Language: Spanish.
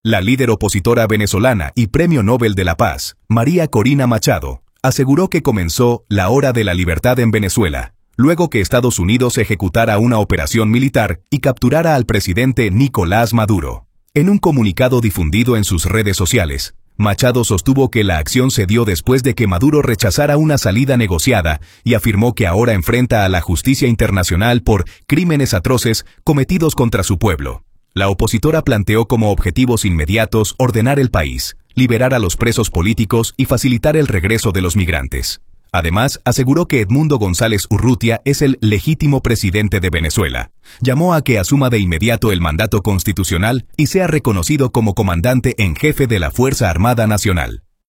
La líder opositora venezolana y Premio Nobel de la Paz, María Corina Machado, aseguró que comenzó la hora de la libertad en Venezuela, luego que Estados Unidos ejecutara una operación militar y capturara al presidente Nicolás Maduro. En un comunicado difundido en sus redes sociales, Machado sostuvo que la acción se dio después de que Maduro rechazara una salida negociada y afirmó que ahora enfrenta a la justicia internacional por crímenes atroces cometidos contra su pueblo. La opositora planteó como objetivos inmediatos ordenar el país, liberar a los presos políticos y facilitar el regreso de los migrantes. Además, aseguró que Edmundo González Urrutia es el legítimo presidente de Venezuela. Llamó a que asuma de inmediato el mandato constitucional y sea reconocido como comandante en jefe de la Fuerza Armada Nacional.